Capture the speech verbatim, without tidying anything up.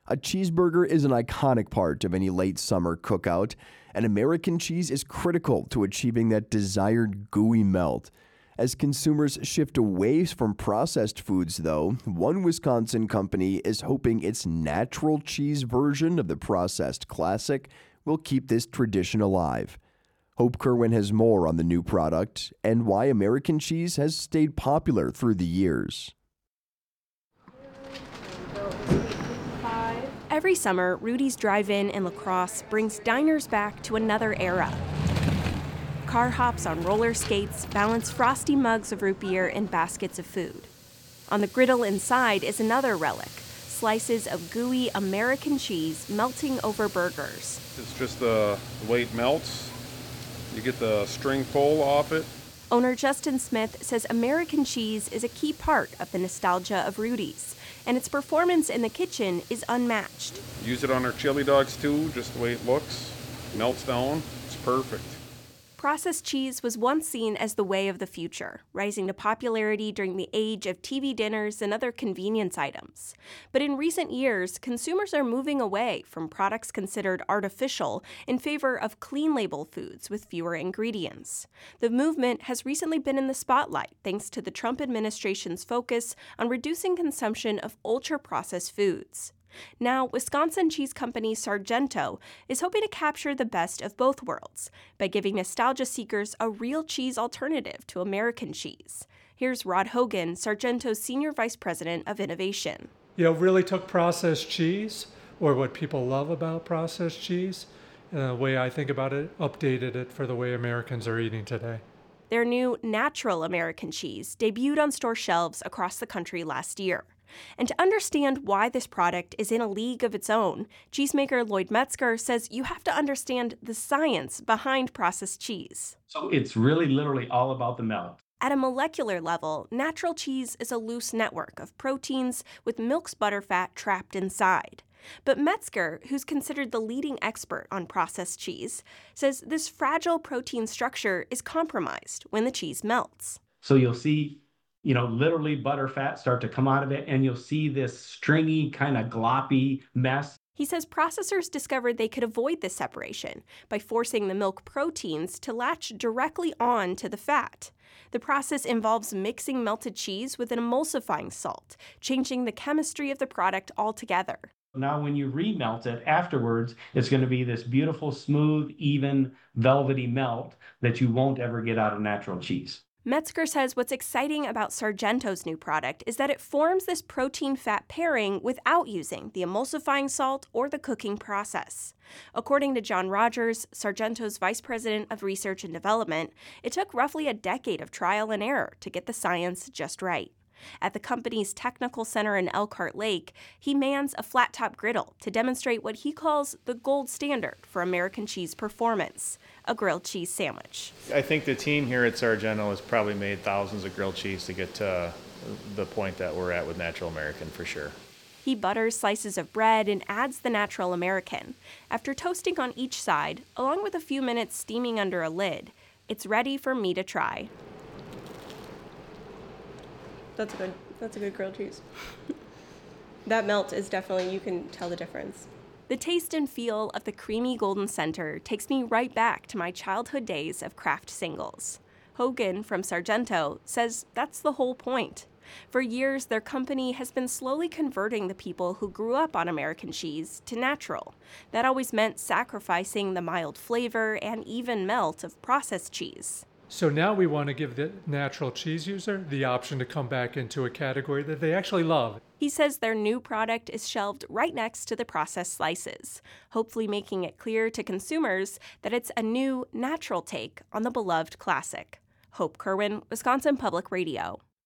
A cheeseburger is an iconic part of any late summer cookout, and American cheese is critical to achieving that desired gooey melt. As consumers shift away from processed foods, though, one Wisconsin company is hoping its natural cheese version of the processed classic will keep this tradition alive. Hope Kerwin has more on the new product and why American cheese has stayed popular through the years. Every summer, Rudy's Drive-In in La Crosse brings diners back to another era. Car hops on roller skates balance frosty mugs of root beer and baskets of food. On the griddle inside is another relic, slices of gooey American cheese melting over burgers. It's just the way it melts. You get the string pull off it. Owner Justin Smith says American cheese is a key part of the nostalgia of Rudy's, and its performance in the kitchen is unmatched. Use it on our chili dogs too, just the way it looks. Melts down, it's perfect. Processed cheese was once seen as the way of the future, rising to popularity during the age of T V dinners and other convenience items. But in recent years, consumers are moving away from products considered artificial in favor of clean label foods with fewer ingredients. The movement has recently been in the spotlight thanks to the Trump administration's focus on reducing consumption of ultra-processed foods. Now, Wisconsin cheese company Sargento is hoping to capture the best of both worlds by giving nostalgia seekers a real cheese alternative to American cheese. Here's Rod Hogan, Sargento's Senior Vice President of Innovation. You know, really took processed cheese, or what people love about processed cheese, and the way I think about it, updated it for the way Americans are eating today. Their new natural American cheese debuted on store shelves across the country last year. And to understand why this product is in a league of its own, cheesemaker Lloyd Metzger says you have to understand the science behind processed cheese. So it's really literally all about the melt. At a molecular level, natural cheese is a loose network of proteins with milk's butterfat trapped inside. But Metzger, who's considered the leading expert on processed cheese, says this fragile protein structure is compromised when the cheese melts. So you'll see you know, literally butter fat start to come out of it, and you'll see this stringy, kind of gloppy mess. He says processors discovered they could avoid this separation by forcing the milk proteins to latch directly on to the fat. The process involves mixing melted cheese with an emulsifying salt, changing the chemistry of the product altogether. Now, when you remelt it afterwards, it's going to be this beautiful, smooth, even, velvety melt that you won't ever get out of natural cheese. Metzger says what's exciting about Sargento's new product is that it forms this protein-fat pairing without using the emulsifying salt or the cooking process. According to John Rogers, Sargento's vice president of research and development, it took roughly a decade of trial and error to get the science just right. At the company's technical center in Elkhart Lake, he mans a flat-top griddle to demonstrate what he calls the gold standard for American cheese performance, a grilled cheese sandwich. I think the team here at Sargento has probably made thousands of grilled cheese to get to the point that we're at with Natural American for sure. He butters slices of bread and adds the Natural American. After toasting on each side, along with a few minutes steaming under a lid, it's ready for me to try. That's a good, that's a good grilled cheese. That melt is definitely, you can tell the difference. The taste and feel of the creamy golden center takes me right back to my childhood days of Kraft singles. Hogan from Sargento says that's the whole point. For years, their company has been slowly converting the people who grew up on American cheese to natural. That always meant sacrificing the mild flavor and even melt of processed cheese. So now we want to give the natural cheese user the option to come back into a category that they actually love. He says their new product is shelved right next to the processed slices, hopefully making it clear to consumers that it's a new, natural take on the beloved classic. Hope Kerwin, Wisconsin Public Radio.